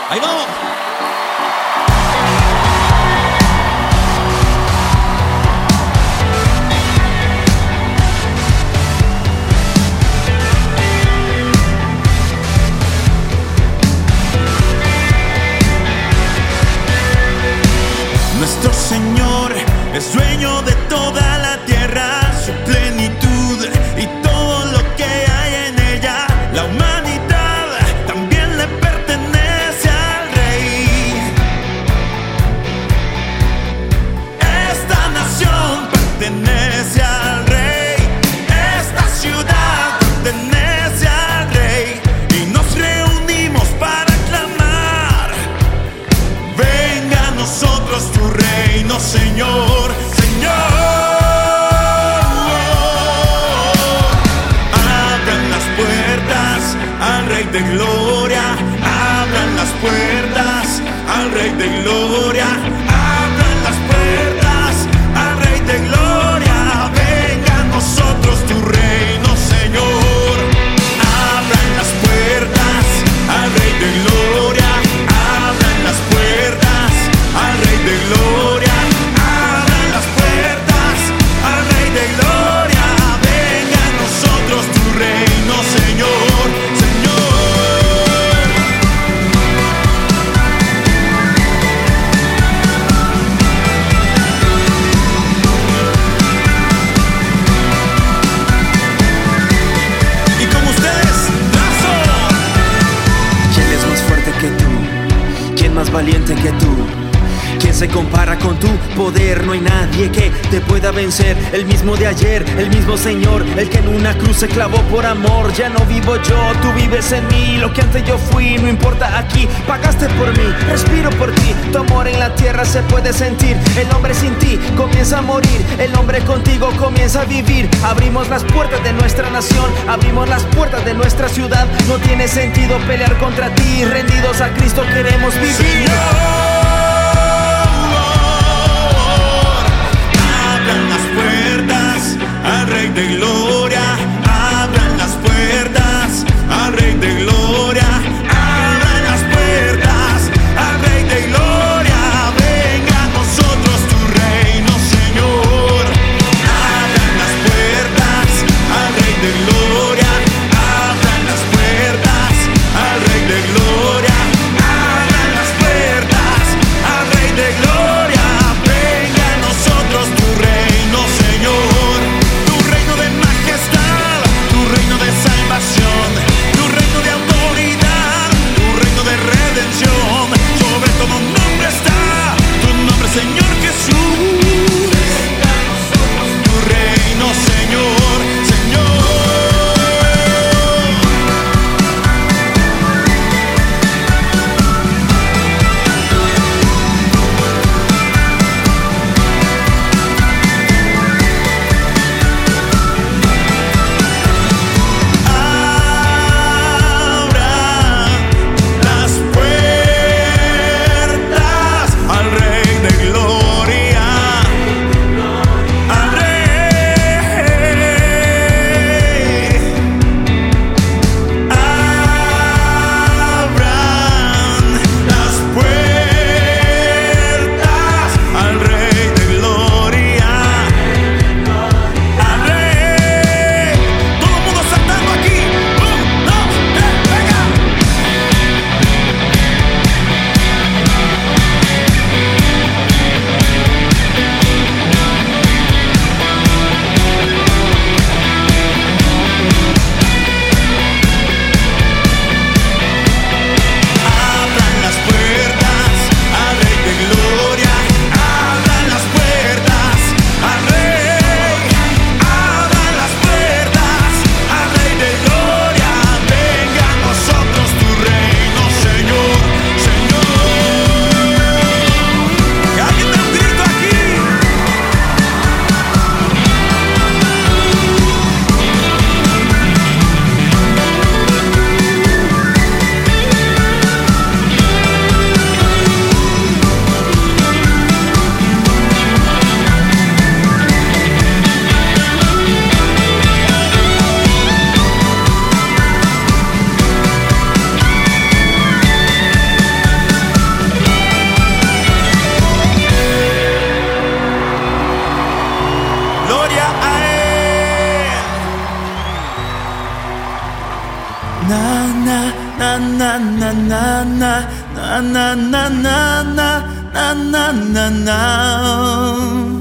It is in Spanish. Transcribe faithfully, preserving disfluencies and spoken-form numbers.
Ahí vamos. Nuestro Señor es dueño de toda la tierra, su plenitud y todo lo que hay en ella. La humanidad también le pertenece al Rey. Esta nación pertenece al Rey. Esta ciudad pertenece al Rey. Y nos reunimos para clamar: venga a nosotros tu reino, Señor, Señor. Abran las puertas al Rey de Gloria. Abran las puertas al Rey de Gloria. Abran las puertas al Rey de Gloria. Venga a nosotros tu reino, Señor. Abran las puertas al Rey de Gloria. Abran las puertas al Rey de Gloria. Abran las puertas al Rey de Gloria. Venga a nosotros tu reino, Señor, Señor. Y como ustedes, Lazo. ¿Quién es más fuerte que tú? ¿Quién más valiente que tú? ¿Quién se compara con tu poder? No hay nadie que te pueda vencer. El mismo de ayer, el mismo Señor, el que en una cruz se clavó por amor. Ya no vivo yo, tú vives en mí. Lo que antes yo fui, no importa aquí. Pagaste por mí, respiro por ti. Tu amor en la tierra se puede sentir. El hombre sin ti comienza a morir. El hombre contigo comienza a vivir. Abrimos las puertas de nuestra nación. Abrimos las puertas de nuestra ciudad. No tiene sentido pelear contra ti. Rendidos a Cristo queremos vivir. Señor, abran las puertas al Rey de Gloria. Abran las puertas al Rey de Gloria. Abran las puertas al Rey de Gloria. Venga a nosotros tu reino, Señor. Abran las puertas al Rey de Gloria. Abran las puertas al Rey de Gloria. Abran las puertas al Rey de Gloria. Venga a nosotros tu reino, Señor. Tu reino de majestad. gloria a Él. Na na na na na na na na na na na na na na na.